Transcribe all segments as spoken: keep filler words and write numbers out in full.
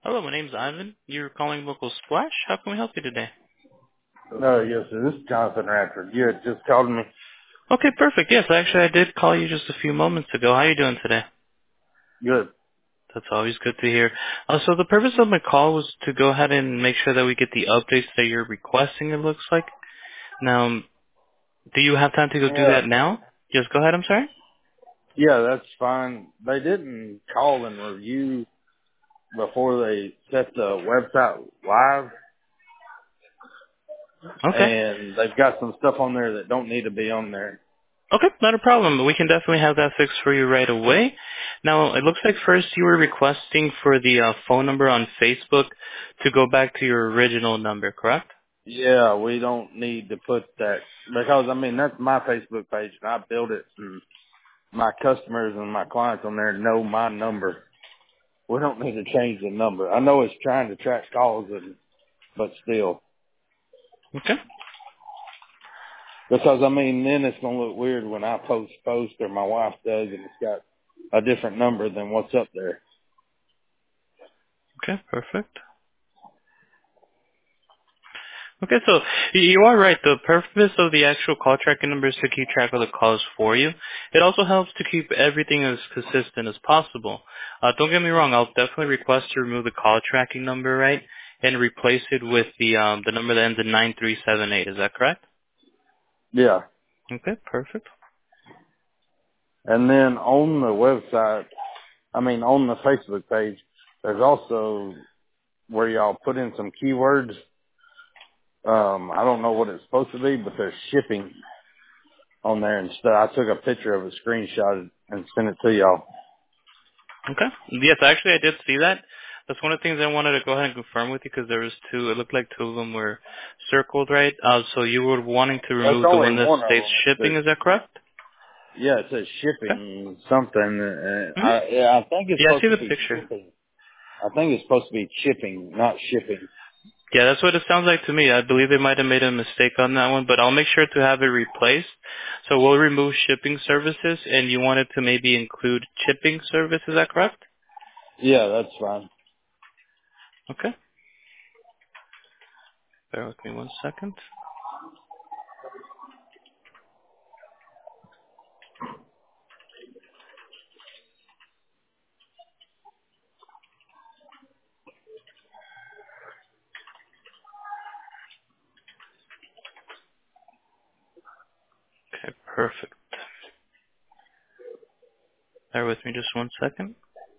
Hello, my name's Ivan. You're calling local Splash. How can we help you today? No, yes, sir. This is Jonathan Radford. You had just called me. Okay, perfect. Yes, actually, I did call you just a few moments ago. How are you doing today? Good. That's always good to hear. Uh, so the purpose of my call was to go ahead and make sure that we get the updates that you're requesting, it looks like. Now, do you have time to go do Yeah. that now? Just go ahead, I'm sorry. Yeah, that's fine. They didn't call and review before they set the website live, Okay. and they've got some stuff on there that don't need to be on there. Okay, not a problem. We can definitely have that fixed for you right away. Now, it looks like first you were requesting for the uh, phone number on Facebook to go back to your original number, correct? Yeah, we don't need to put that because I mean that's my Facebook page and I built it and my customers and my clients on there know my number. We don't need to change the number. I know it's trying to track calls and but still. Okay. Because I mean, then it's gonna look weird when I post post or my wife does, and it's got a different number than what's up there. Okay, perfect. Okay, so y- you are right. The purpose of the actual call tracking number is to keep track of the calls for you. It also helps to keep everything as consistent as possible. Uh, don't get me wrong. I'll definitely request to remove the call tracking number, right, and replace it with the um, the number that ends in nine three seven eight. Is that correct? Yeah, Okay, perfect. and then on the website, I mean on the Facebook page, there's also where y'all put in some keywords. Um, I don't know what it's supposed to be, but there's shipping on there and stuff. I took a picture of a screenshot and sent it to y'all. Okay. Yes, actually, I did see that. That's one of the things I wanted to go ahead and confirm with you because there was two. It looked like two of them were circled, right? Uh, so you were wanting to That's remove the only one that one of states them. It shipping. says, Is that correct? yeah, it says Okay. shipping something. Uh, hmm I, yeah, I think it's Yeah, I supposed see to the be picture. shipping. I think it's supposed to be chipping, not shipping. Yeah, that's what it sounds like to me. I believe they might have made a mistake on that one, but I'll make sure to have it replaced. So we'll remove shipping services, and you wanted to maybe include chipping service. Is that correct? Yeah, that's fine. Okay. Bear with me one second. Okay, perfect. Bear with me just one second.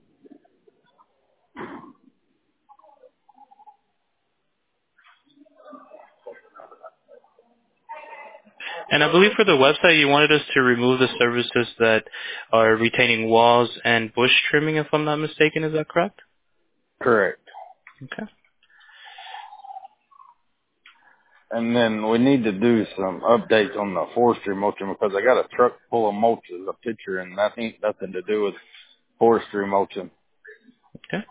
And I believe for the website, you wanted us to remove the services that are retaining walls and bush trimming, if I'm not mistaken. Is that correct? Correct. Okay. And then we need to do some updates on the forestry mulching because I got a truck full of mulches, a picture, and that ain't nothing to do with forestry mulching. Okay.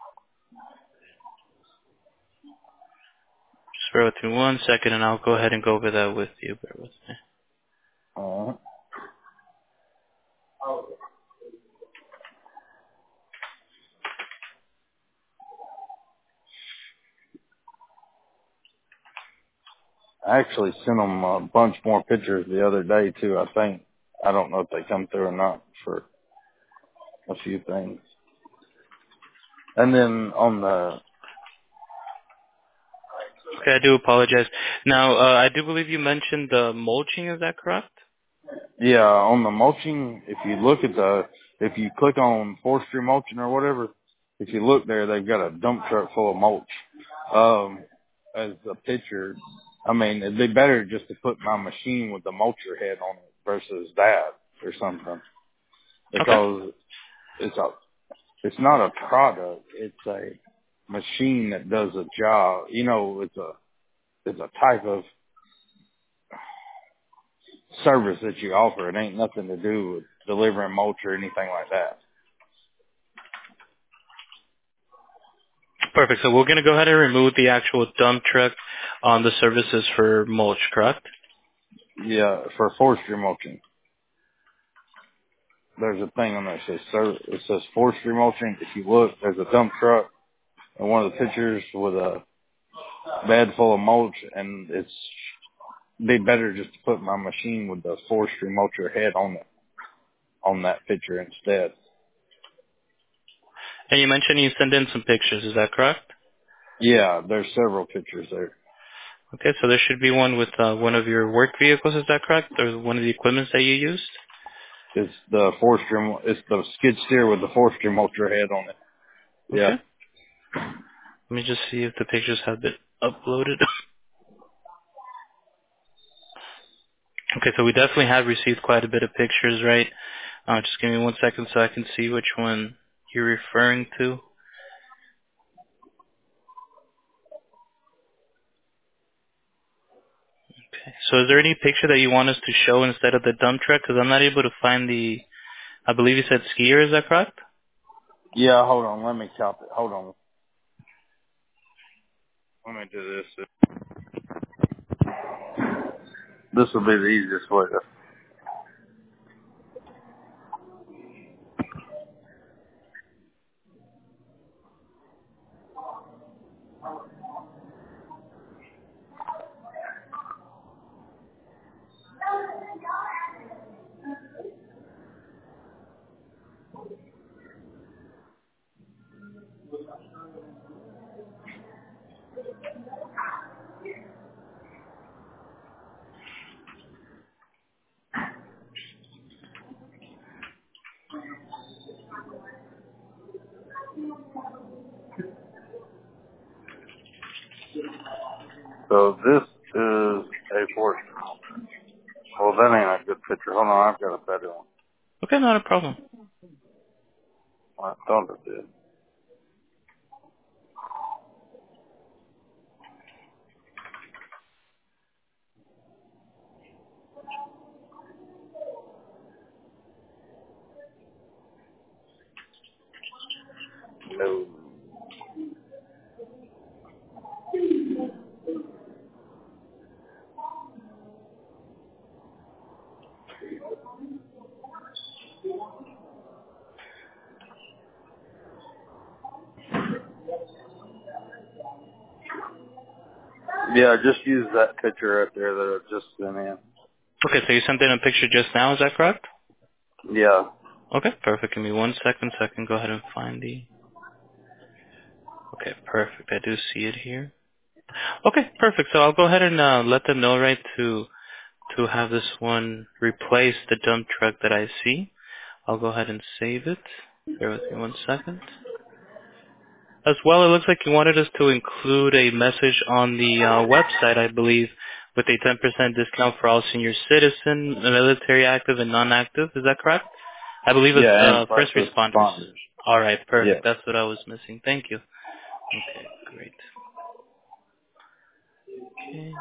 Just bear with me one second, and I'll go ahead and go over that with you. Bear with me. Uh, I actually sent them a bunch more pictures the other day too. I think I don't know if they come through or not for a few things. And then on the Okay, I do apologize. Now, uh, I do believe you mentioned the mulching. Is that correct? yeah on the mulching, if you look at the if you click on forestry mulching or whatever, if you look there, they've got a dump truck full of mulch. Um, as a picture, I mean, it'd be better just to put my machine with the mulcher head on it versus that or something Okay. because it's a it's not a product, it's a machine that does a job. You know, it's a it's a type of service that you offer. It ain't nothing to do with delivering mulch or anything like that. Perfect. So we're going to go ahead and remove the actual dump truck on the services for mulch, correct? Yeah, for forestry mulching, there's a thing on there that says ser- it says forestry mulching. If you look, there's a dump truck and one of the pictures with a bed full of mulch, and it's be better just to put my machine with the forestry mulcher head on it, on that picture instead. And you mentioned you sent in some pictures, is that correct? Yeah, there's several pictures there. Okay, so there should be one with uh, one of your work vehicles, is that correct? Or one of the equipments that you used? It's the forestry, it's the skid steer with the forestry mulcher head on it. Yeah. Okay. Let me just see if the pictures have been uploaded. Okay, so we definitely have received quite a bit of pictures, right? Uh, just give me one second so I can see which one you're referring to. Okay. So is there any picture that you want us to show instead of the dump truck? Because I'm not able to find the, I believe you said skier, is that correct? Yeah, hold on, let me copy it. Hold on. Let me do this. This will be the easiest way to. So this is a forestry mulcher. Well, that ain't a good picture. Hold on, I've got a better one. Okay, not a problem. I thought it did. No. Yeah, just use that picture right there that I just sent in. Okay, so you sent in a picture just now, is that correct? Yeah. Okay, perfect. Give me one second so I can go ahead and find the... Okay, perfect. I do see it here. Okay, perfect. So I'll go ahead and uh, let them know, right, to to have this one replace the dump truck that I see. I'll go ahead and save it. Bear with me one second. As well, it looks like you wanted us to include a message on the uh, website, I believe, with a ten percent discount for all senior citizen, military active, and non-active. Is that correct? I believe it's Yeah, and uh, first first responders. responders. All right, Yeah. perfect. That's what I was missing. Thank you. Okay, great. Okay.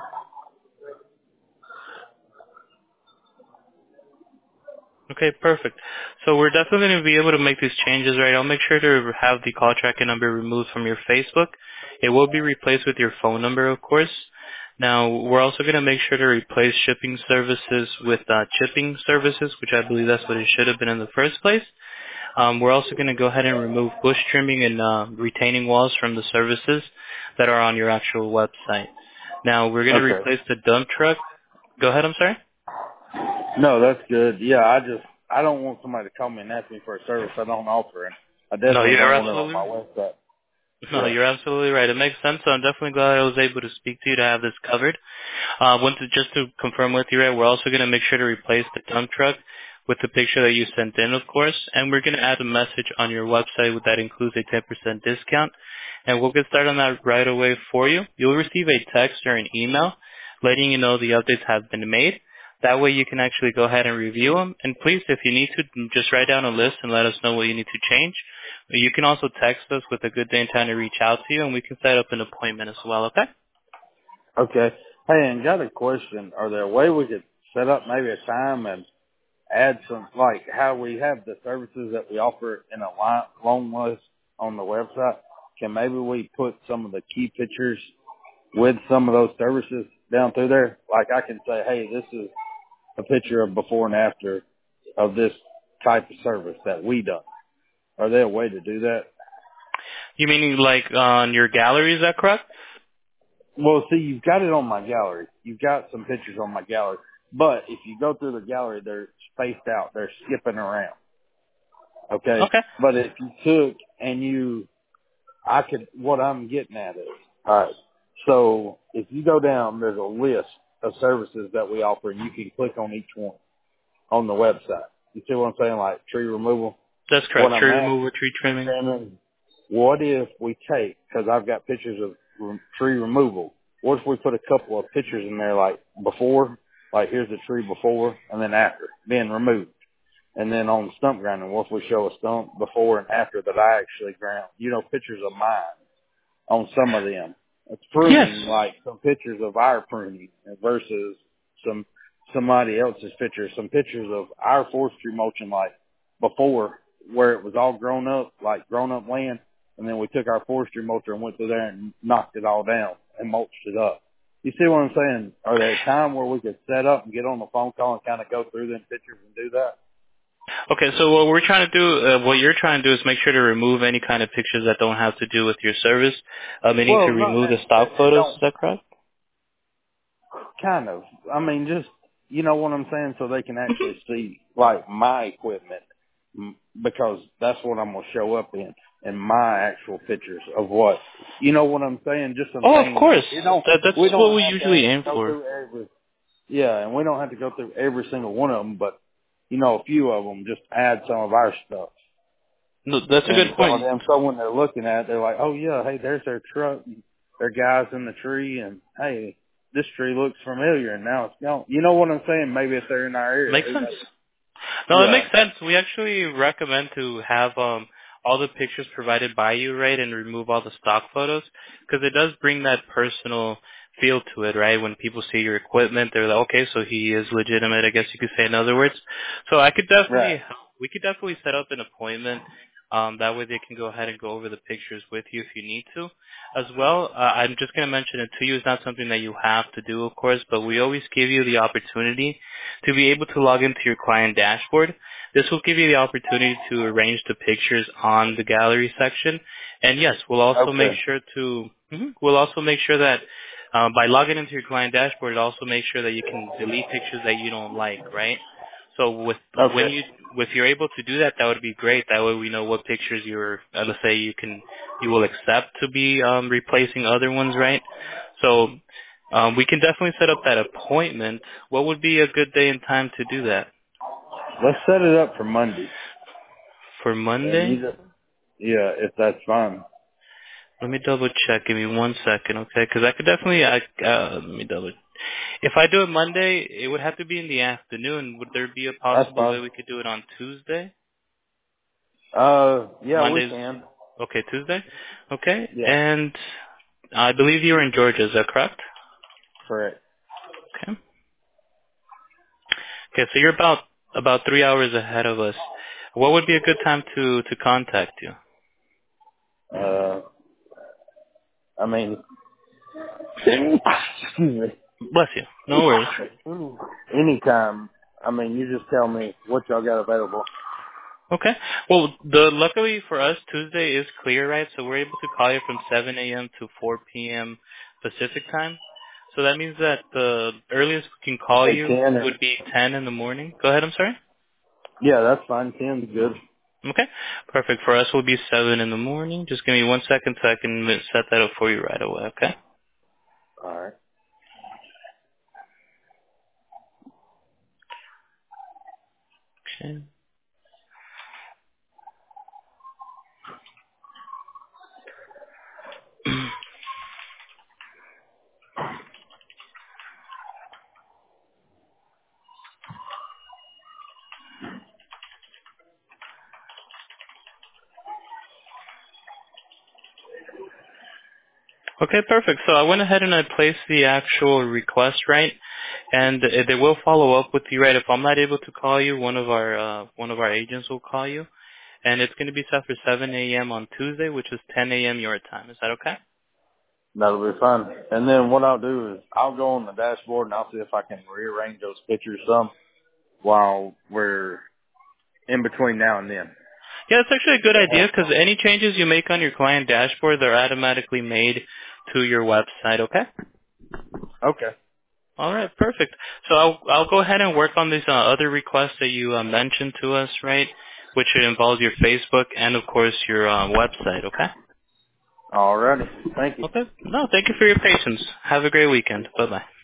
Okay, perfect. So we're definitely going to be able to make these changes, right? I'll make sure to have the call tracking number removed from your Facebook. It will be replaced with your phone number, of course. Now, we're also going to make sure to replace shipping services with uh, chipping services, which I believe that's what it should have been in the first place. Um, we're also going to go ahead and remove bush trimming and uh, retaining walls from the services that are on your actual website. Now, we're going to Okay. replace the dump truck. Go ahead, I'm sorry. No, that's good. Yeah, I just, I don't want somebody to call me and ask me for a service I don't offer, and I No, definitely you're don't want it on absolutely my right. website. No, Yeah. you're absolutely right. It makes sense. So I'm definitely glad I was able to speak to you to have this covered. Uh, want to, just to confirm with you, right, we're also going to make sure to replace the dump truck with the picture that you sent in, of course, and we're going to add a message on your website that includes a ten percent discount, and we'll get started on that right away for you. You'll receive a text or an email letting you know the updates have been made. That way you can actually go ahead and review them. And please, if you need to, just write down a list and let us know what you need to change. You can also text us with a good day and time to reach out to you, and we can set up an appointment as well, okay? Okay. Hey, and got a question. Are there a way we could set up maybe a time and add some, like how we have the services that we offer in a line, long list on the website? Can maybe we put some of the key pictures with some of those services down through there? Like I can say, hey, this is a picture of before and after of this type of service that we done. Are there a way to do that? You mean like on your gallery? Is that correct? Well, see, you've got it on my gallery. You've got some pictures on my gallery. But if you go through the gallery, they're spaced out. They're skipping around. Okay? Okay. But if you took and you, I could, what I'm getting at is, alright, so if you go down, there's a list of services that we offer and you can click on each one on the website. You see what I'm saying? Like tree removal. That's What correct. I'm Tree asking removal, tree trimming. Shannon, what if we take, because I've got pictures of re- tree removal, what if we put a couple of pictures in there like before, like here's the tree before and then after, being removed. And then on stump grinding, what if we show a stump before and after that I actually ground, you know, pictures of mine on some of them. It's Yes. pruning, like some pictures of our pruning versus some somebody else's pictures, some pictures of our forestry mulching like before where it was all grown up, like grown up land, and then we took our forestry mulcher and went through there and knocked it all down and mulched it up. You see what I'm saying? Are there a time where we could set up and get on the phone call and kind of go through them pictures and do that? Okay, so what we're trying to do, uh, what you're trying to do is make sure to remove any kind of pictures that don't have to do with your service. Uh, meaning to Well, not remove the necessarily. stock It photos. don't Is that correct? kind of. I mean, just you know what I'm saying, so they can actually see like my equipment, m- because that's what I'm gonna show up in, and my actual pictures of what you know what I'm saying. Just some Oh, of things. course. You know, That, that's we what don't we have to usually aim go for. through every. Yeah, and we don't have to go through every single one of them, but you know, a few of them just add some of our stuff. No, that's a And good some of point. them, so when they're looking at it, they're like, oh yeah, hey, there's their truck. And their guys in the tree, and hey, this tree looks familiar, and now it's gone. You know what I'm saying? Maybe if they're in our area, Makes who sense. knows? No, it Yeah. makes sense. We actually recommend to have um all the pictures provided by you, right, and remove all the stock photos, because it does bring that personal feel to it, right? When people see your equipment, they're like, okay, so he is legitimate, I guess you could say, in other words. So I could Right. definitely, we could definitely set up an appointment. Um, that way they can go ahead and go over the pictures with you if you need to. As well, uh, I'm just going to mention it to you. It's not something that you have to do, of course, but we always give you the opportunity to be able to log into your client dashboard. This will give you the opportunity to arrange the pictures on the gallery section. And yes, we'll also make Okay. sure to, mhm, we'll also make sure that um, by logging into your client dashboard, it also makes sure that you can delete pictures that you don't like, right? So with when Okay. you if you're able to do that, that would be great. That way we know what pictures you're, uh, let's say you can you will accept to be um, replacing other ones, right? So um, we can definitely set up that appointment. What would be a good day and time to do that? Let's set it up for Monday. For And you Monday? just, yeah, if that's fine. Let me double check. Give me one second, okay? Because I could definitely. I, uh, let me double. If I do it Monday, it would have to be in the afternoon. Would there be a That's possible way fine. we could do it on Tuesday? Uh, yeah, we Monday's can. okay. Tuesday, okay. Yeah, And I believe you're in Georgia. Is that correct? correct. Okay. Okay. So you're about about three hours ahead of us. What would be a good time to to contact you? Uh, I mean, excuse me. Bless you. No worries. Any- Anytime. I mean, you just tell me what y'all got available. Okay. Well, the luckily for us, Tuesday is clear, right? So we're able to call you from seven a.m. to four p.m. Pacific time. So that means that the earliest we can call Say you ten or, would be ten in the morning. Go ahead. I'm sorry. yeah, that's fine. ten's good. Okay. Perfect. For us, will be seven in the morning. Just give me one second so I can set that up for you right away. Okay. Alright. Okay. Okay, perfect. So I went ahead and I placed the actual request, right? And uh, they will follow up with you, right? If I'm not able to call you, one of our uh, one of our agents will call you, and it's going to be set for seven a.m. on Tuesday, which is ten a.m. your time. Is that okay? That'll be fun. And then what I'll do is I'll go on the dashboard and I'll see if I can rearrange those pictures some while we're in between now and then. Yeah, it's actually a good idea Uh, because any changes you make on your client dashboard, they're automatically made to your website, okay? okay. All right, perfect. So I'll I'll go ahead and work on these uh, other requests that you uh, mentioned to us, right? Which involves your Facebook and of course your uh, website. Okay. Alrighty. Thank you. Okay. No, thank you for your patience. Have a great weekend. Bye bye.